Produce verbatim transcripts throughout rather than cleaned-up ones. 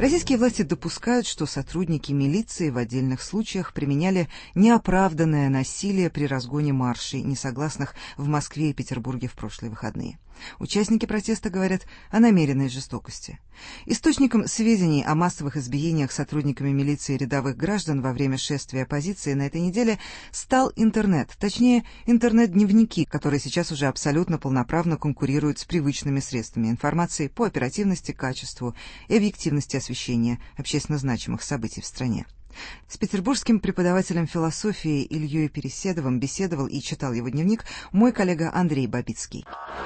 Российские власти допускают, что сотрудники милиции в отдельных случаях применяли неоправданное насилие при разгоне маршей несогласных в Москве и Петербурге в прошлые выходные. Участники протеста говорят о намеренной жестокости. Источником сведений о массовых избиениях сотрудниками милиции рядовых граждан во время шествия оппозиции на этой неделе стал интернет, точнее интернет-дневники, которые сейчас уже абсолютно полноправно конкурируют с привычными средствами информации по оперативности, качеству и объективности освещения общественно значимых событий в стране. С петербургским преподавателем философии Ильей Переседовым беседовал и читал его дневник мой коллега Андрей Бабицкий.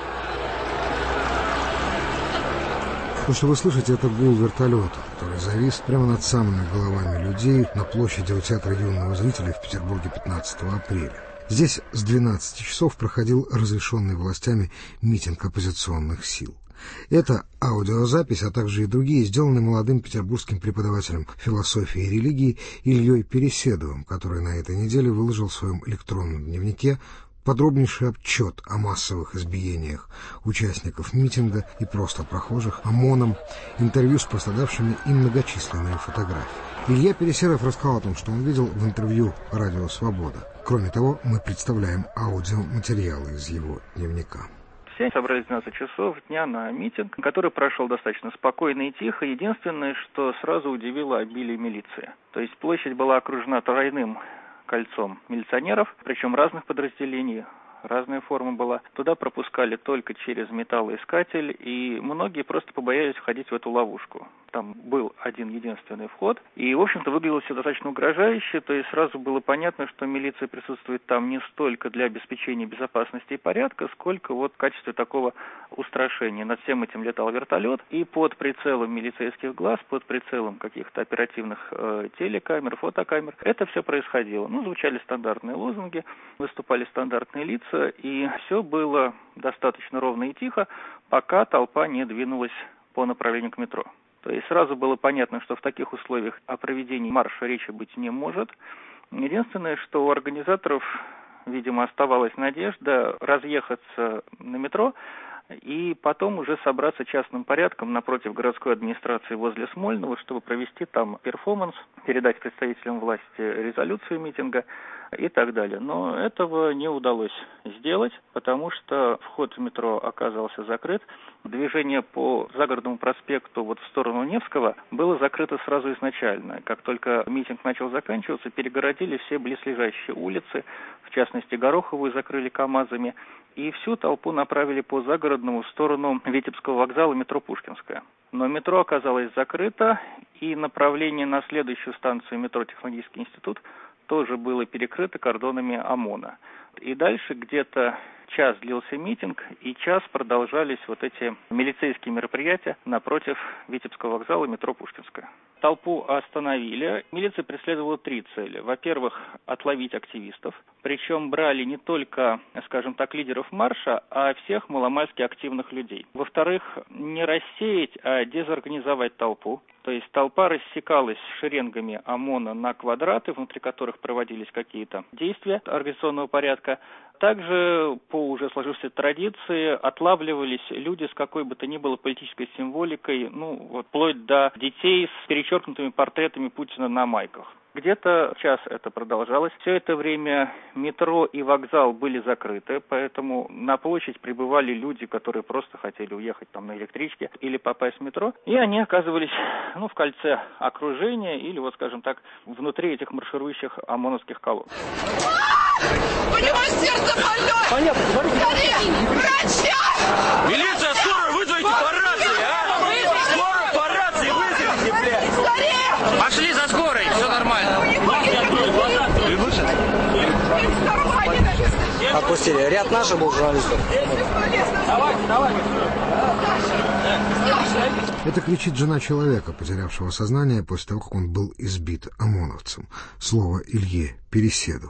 То, что вы слышите, это гул вертолета, который завис прямо над самыми головами людей на площади у Театра юного зрителя в Петербурге пятнадцатого апреля. Здесь с двенадцати часов проходил разрешенный властями митинг оппозиционных сил. Это аудиозапись, а также и другие, сделаны молодым петербургским преподавателем философии и религии Ильей Переседовым, который на этой неделе выложил в своем электронном дневнике подробнейший отчет о массовых избиениях участников митинга и просто прохожих ОМОНом, интервью с пострадавшими и многочисленные фотографии. Илья Переседов рассказал о том, что он видел в интервью «Радио Свобода». Кроме того, мы представляем аудиоматериалы из его дневника. Все собрались в двенадцать часов дня на митинг, который прошел достаточно спокойно и тихо. Единственное, что сразу удивило обилие милиции. То есть площадь была окружена тройным кольцом милиционеров, причем разных подразделений, разная форма была. Туда пропускали только через металлоискатель, и многие просто побоялись входить в эту ловушку. Там был один единственный вход, и, в общем-то, выглядело все достаточно угрожающе, то есть сразу было понятно, что милиция присутствует там не столько для обеспечения безопасности и порядка, сколько вот в качестве такого устрашения. Над всем этим летал вертолет, и под прицелом милицейских глаз, под прицелом каких-то оперативных э, телекамер, фотокамер, это все происходило. Ну, звучали стандартные лозунги, выступали стандартные лица, и все было достаточно ровно и тихо, пока толпа не двинулась по направлению к метро. То есть сразу было понятно, что в таких условиях о проведении марша речи быть не может. Единственное, что у организаторов, видимо, оставалась надежда разъехаться на метро и потом уже собраться частным порядком напротив городской администрации возле Смольного, чтобы провести там перформанс, передать представителям власти резолюцию митинга и так далее. Но этого не удалось сделать, потому что вход в метро оказался закрыт. Движение по Загородному проспекту вот в сторону Невского было закрыто сразу изначально. Как только митинг начал заканчиваться, перегородили все близлежащие улицы, в частности Гороховую закрыли КАМАЗами, и всю толпу направили по Загородному в сторону Витебского вокзала, метро Пушкинская. Но метро оказалось закрыто, и направление на следующую станцию метро Технологический институт тоже было перекрыто кордонами ОМОНа. И дальше где-то час длился митинг, и час продолжались вот эти милицейские мероприятия напротив Витебского вокзала, метро Пушкинская. Толпу остановили. Милиция преследовала три цели. Во-первых, отловить активистов. Причем брали не только, скажем так, лидеров марша, а всех маломальски активных людей. Во-вторых, не рассеять, а дезорганизовать толпу. То есть толпа рассекалась шеренгами ОМОНа на квадраты, внутри которых проводились какие-то действия организационного порядка. Также по уже сложившейся традиции отлавливались люди с какой бы то ни было политической символикой, ну, вот, вплоть до детей с перечеркнутыми портретами Путина на майках. Где-то час это продолжалось. Все это время метро и вокзал были закрыты, поэтому на площадь прибывали люди, которые просто хотели уехать там на электричке или попасть в метро. И они оказывались, ну, в кольце окружения или, вот скажем так, внутри этих марширующих ОМОНовских колонн. У него сердце больное! Понятно, скорее! Врача! Милиция, скорую вызовите по рации, а! Скорую по рации вызовите, блядь! Скорее! Пошли за скорой, все нормально. Отпустили. Ряд наших был журналистов. Давайте, давайте. Это кричит жена человека, потерявшего сознание после того, как он был избит ОМОНовцем. Слово Илье Переседову. В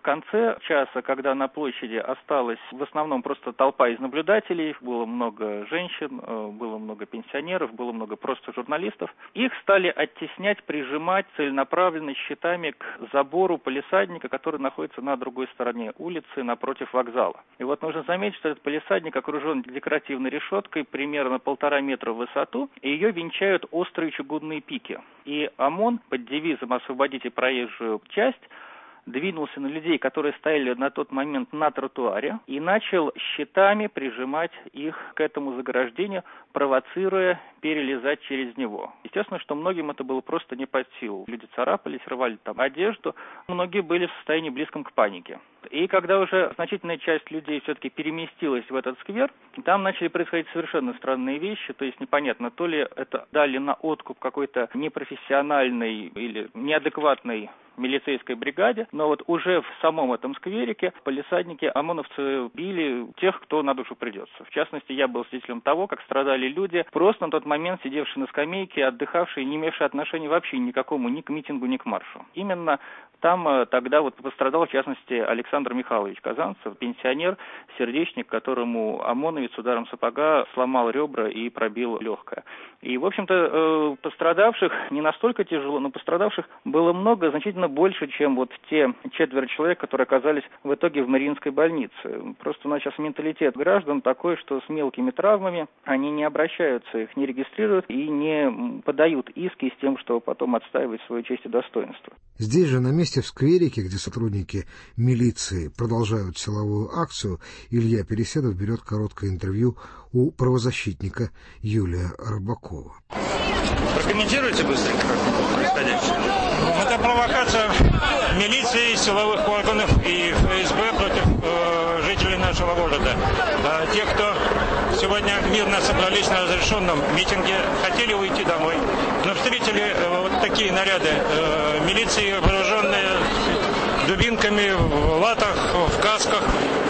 конце часа, когда на площади осталась в основном просто толпа из наблюдателей, было много женщин, было много пенсионеров, было много просто журналистов, их стали оттеснять, прижимать целенаправленно щитами к забору палисадника, который находится на другой стороне улицы, напротив вокзала. И вот нужно заметить, что этот палисадник окружен декоративной решеткой примерно полтора метра в высоту, и ее венчают острые чугунные пики. И ОМОН под девизом «Освободите проезжую часть» двинулся на людей, которые стояли на тот момент на тротуаре, и начал щитами прижимать их к этому заграждению, провоцируя перелезать через него. Естественно, что многим это было просто не под силу. Люди царапались, рвали там одежду, многие были в состоянии близком к панике. И когда уже значительная часть людей все-таки переместилась в этот сквер, там начали происходить совершенно странные вещи, то есть непонятно, то ли это дали на откуп какой-то непрофессиональной или неадекватной милицейской бригаде, но вот уже в самом этом скверике палисадники ОМОНовцы били тех, кто на душу придется. В частности, я был свидетелем того, как страдали люди, просто на тот момент сидевшие на скамейке, отдыхавшие, не имевшие отношения вообще никакому ни к митингу, ни к маршу. Именно там тогда вот пострадал, в частности, Александр Михайлович Казанцев, пенсионер, сердечник, которому ОМОНовец ударом сапога сломал ребра и пробил легкое. И, в общем-то, пострадавших не настолько тяжело, но пострадавших было много, значительно больше, чем вот те четверо человек, которые оказались в итоге в Мариинской больнице. Просто у нас сейчас менталитет граждан такой, что с мелкими травмами они не обращаются, их не регистрируют и не подают иски с тем, что потом отстаивать свою честь и достоинство. Здесь же, на месте в скверике, где сотрудники милиции продолжают силовую акцию, Илья Переседов берет короткое интервью у правозащитника Юлия Рыбакова. Прокомментируйте быстренько происходящее. Это провокация милиции, силовых органов и эф эс бэ против э, жителей нашего города. А те, кто сегодня мирно собрались на разрешенном митинге, хотели уйти домой, но встретили э, вот такие наряды э, милиции, вооруженные дубинками, в латах, в касках,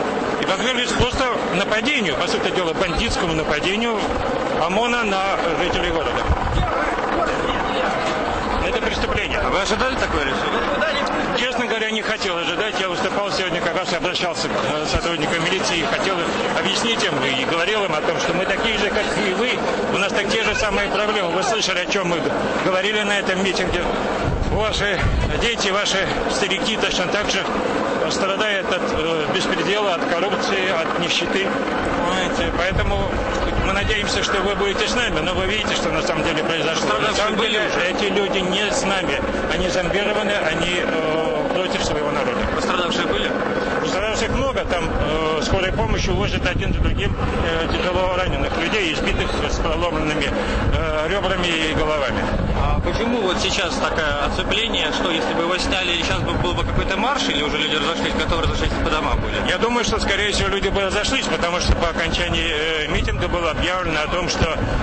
и подверглись просто нападению, по сути дела, бандитскому нападению ОМОНа на жителей города. Это преступление. А вы ожидали такое решение? Честно говоря, не хотел ожидать. Я выступал сегодня, как раз обращался к сотрудникам милиции и хотел объяснить им и говорил им о том, что мы такие же, как и вы. У нас такие же самые проблемы. Вы слышали, о чем мы говорили на этом митинге? Ваши дети, ваши старики точно так же страдают от э, беспредела, от коррупции, от нищеты. Понимаете? Поэтому мы надеемся, что вы будете с нами, но вы видите, что на самом деле произошло. На самом деле эти люди не с нами. Они зомбированы, они э, против своего народа. Пострадавшие были? Пострадавших много. Там э, скорая помощь увозит один за другим э, тяжело раненых людей, избитых с проломленными э, ребрами и головами. А почему вот сейчас такое оцепление, что если бы его сняли, сейчас бы был бы какой-то марш, или уже люди разошлись, готовы разошлись по домам были? Я думаю, что, скорее всего, люди бы разошлись, потому что по окончании э, митинга было объявлено о том, что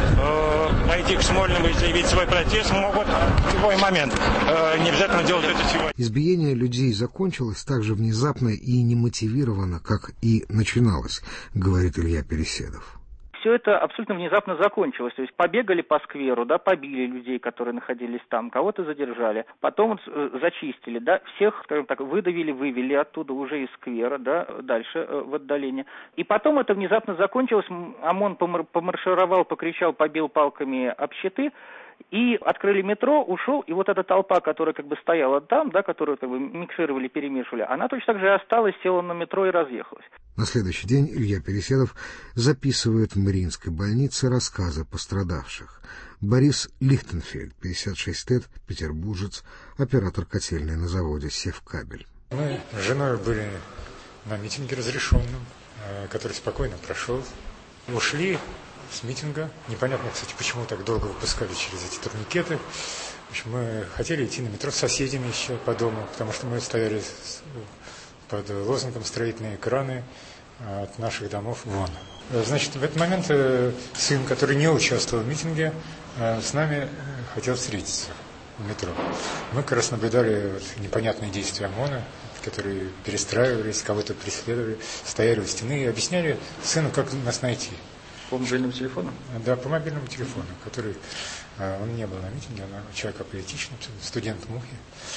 э, пойти к Смольному и заявить свой протест могут в любой момент. Э, не обязательно делать это сегодня. Избиение людей закончилось так же внезапно и немотивированно, как и начиналось, говорит Илья Переседов. Все это абсолютно внезапно закончилось. То есть побегали по скверу, да, побили людей, которые находились там, кого-то задержали, потом вот, э, зачистили, да, всех, скажем так, выдавили, вывели оттуда уже из сквера, да, дальше э, в отдаление. И потом это внезапно закончилось, ОМОН помар- помаршировал, покричал, побил палками об щиты, и открыли метро, ушел, и вот эта толпа, которая как бы стояла там, да, которую как бы миксировали, перемешивали, она точно так же и осталась, села на метро и разъехалась. На следующий день Илья Переседов записывает в Мариинской больнице рассказы пострадавших. Борис Лихтенфельд, пятьдесят шесть лет, петербуржец, оператор котельной на заводе «Севкабель». Мы с женой были на митинге разрешенном, который спокойно прошел. Ушли с митинга. Непонятно, кстати, почему так долго выпускали через эти турникеты. В общем, мы хотели идти на метро с соседями еще по дому, потому что мы стояли под лозунгом «Строительные краны от наших домов вон». Значит, в этот момент сын, который не участвовал в митинге, с нами хотел встретиться в метро. Мы как раз наблюдали вот непонятные действия ОМОНа, которые перестраивались, кого-то преследовали, стояли у стены и объясняли сыну, как нас найти. По мобильному телефону? Да, по мобильному телефону, который, он не был на митинге, он человек аполитичный, студент МУХи.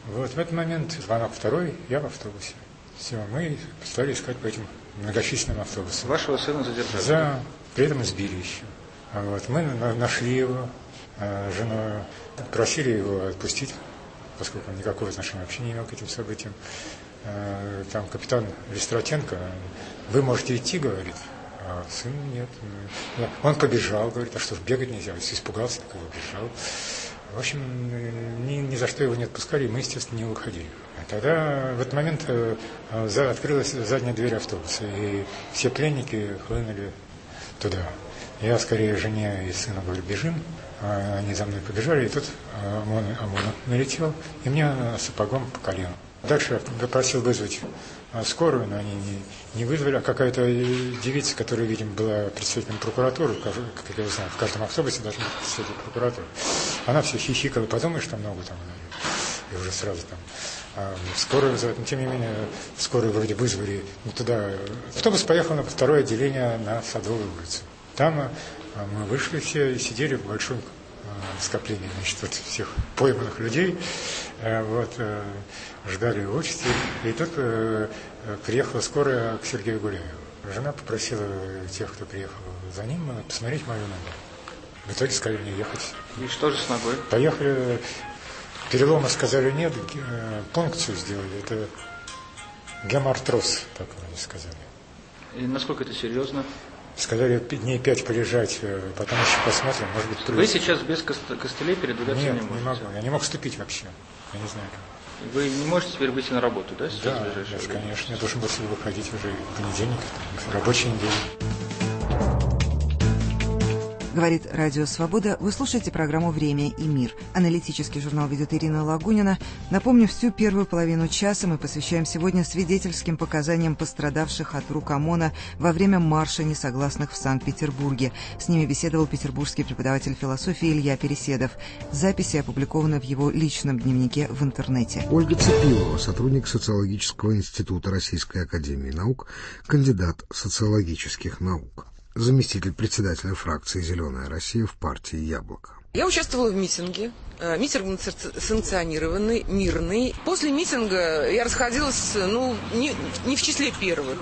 Вот в этот момент звонок второй, я в автобусе. Все, мы стали искать по этим многочисленным автобусам. Вашего сына задержали? За, при этом избили еще. Вот, мы нашли его, э, жену, просили его отпустить, поскольку он никакого отношения вообще не имел к этим событиям. Э, там капитан Листратенко: вы можете идти, говорит, а сын нет. Он побежал, говорит, а что ж, бегать нельзя, испугался, так его бежал. В общем, ни, ни за что его не отпускали, и мы, естественно, не уходили. Тогда в этот момент э, за, открылась задняя дверь автобуса, и все пленники хлынули туда. Я скорее жене и сыну говорю: бежим. Они за мной побежали, и тут ОМОН, ОМОН налетел, и мне сапогом по колену. Дальше я просил вызвать скорую, но они не, не вызвали. А какая-то девица, которая, видимо, была представителем прокуратуры, как я знаю, в каждом автобусе должен быть представитель прокуратуры, она все хихикала: подумаешь, там много там, и уже сразу там а, скорую вызывать. Но тем не менее, скорую вроде вызвали туда. Автобус поехал на второе отделение на Садовую улицу. Там мы вышли все и сидели в большом скоплении, значит, вот всех пойманных людей, вот, ждали очереди. И тут приехала скорая к Сергею Гуляеву. Жена попросила тех, кто приехал за ним, посмотреть мою ногу. В итоге сказали мне ехать. И что же с ногой? Поехали. Перелома сказали нет, пункцию сделали. Это гемартроз, так они сказали. И насколько это серьезно? Сказали дней пять полежать, потом еще посмотрим, может быть, плюс. Вы сейчас без костылей передвигаться Нет, не можете? не могу, я не мог ступить вообще, я не знаю как. Вы не можете теперь выйти на работу, да, сейчас? Да, да, конечно, я должен был выходить уже в понедельник, рабочий день. Говорит Радио Свобода. Вы слушаете программу «Время и мир». Аналитический журнал ведет Ирина Лагунина. Напомню, всю первую половину часа мы посвящаем сегодня свидетельским показаниям пострадавших от рук ОМОНа во время марша несогласных в Санкт-Петербурге. С ними беседовал петербургский преподаватель философии Илья Переседов. Записи опубликованы в его личном дневнике в интернете. Ольга Цепилова, сотрудник Социологического института Российской академии наук, кандидат социологических наук. Заместитель председателя фракции «Зеленая Россия» в партии «Яблоко». Я участвовала в митинге. Митинг санкционированный, мирный. После митинга я расходилась, ну, не, не в числе первых.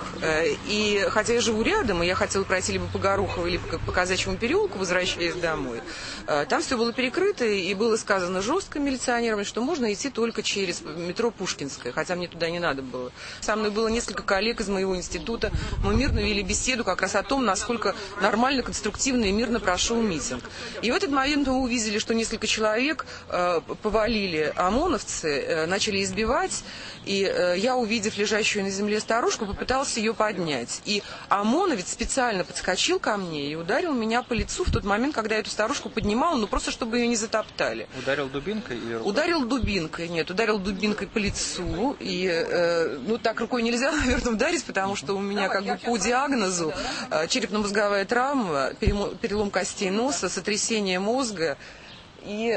И хотя я живу рядом, и я хотела пройти либо по Гороховой, либо по Казачьему переулку, возвращаясь домой, там все было перекрыто, и было сказано жестко милиционерам, что можно идти только через метро Пушкинское, хотя мне туда не надо было. Со мной было несколько коллег из моего института. Мы мирно вели беседу как раз о том, насколько нормально, конструктивно и мирно прошел митинг. И в этот момент мы увидели, что несколько человек повалили ОМОНовцы, начали избивать, и я, увидев лежащую на земле старушку, попытался ее поднять. И ОМОНовец специально подскочил ко мне и ударил меня по лицу в тот момент, когда я эту старушку поднимала, ну просто чтобы ее не затоптали. Ударил дубинкой или рукой? Ударил дубинкой, нет, ударил дубинкой по лицу. И, э, ну так рукой нельзя, наверное, ударить, потому что у меня как бы по диагнозу черепно-мозговая травма, перелом костей носа, сотрясение мозга и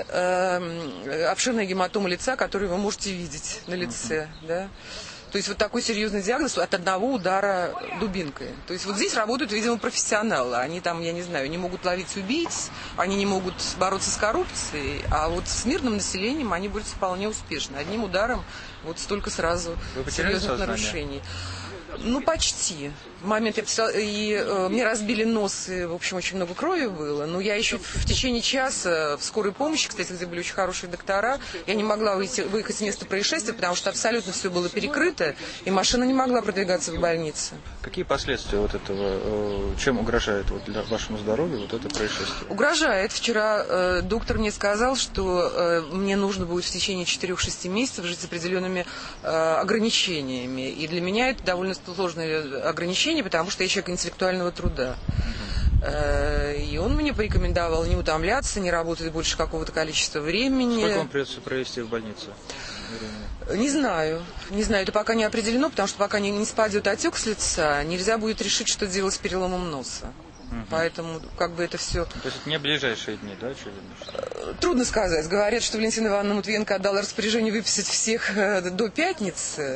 э, обширная гематома лица, которую вы можете видеть на лице, uh-huh. да. То есть вот такой серьезный диагноз от одного удара дубинкой. То есть вот здесь работают, видимо, профессионалы. Они там, я не знаю, не могут ловить убийц, они не могут бороться с коррупцией, а вот с мирным населением они борются вполне успешно. Одним ударом вот столько сразу серьезных нарушений. Ну, почти. В момент я писала, и э, мне разбили нос, и, в общем, очень много крови было. Но я еще в течение часа в скорой помощи, кстати, где были очень хорошие доктора, я не могла выйти, выехать с места происшествия, потому что абсолютно все было перекрыто, и машина не могла продвигаться в больнице. Какие последствия вот этого, чем угрожает вот для вашему здоровью вот это происшествие? Угрожает. Вчера э, доктор мне сказал, что э, мне нужно будет в течение четырёх-шести месяцев жить с определенными э, ограничениями. И для меня это довольно сложное ограничение, потому что я человек интеллектуального труда. Uh-huh. И он мне порекомендовал не утомляться, не работать больше какого-то количества времени. Сколько вам придется провести в больнице? Не знаю. Не знаю, это пока не определено, потому что пока не, не спадет отек с лица, нельзя будет решить, что делать с переломом носа. Uh-huh. Поэтому как бы это все... То есть это не ближайшие дни, да? Очевидно? Трудно сказать. Говорят, что Валентина Ивановна Матвиенко отдала распоряжение выписать всех до пятницы.